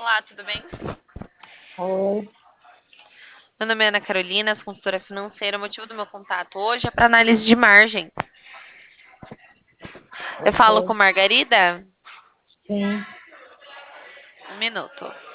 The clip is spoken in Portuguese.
Olá, tudo bem? Oi, Meu nome é Ana Carolina, sou consultora financeira. O motivo do meu contato hoje é para análise de margem. Eu ok. falo com Margarida? Sim, Um minuto.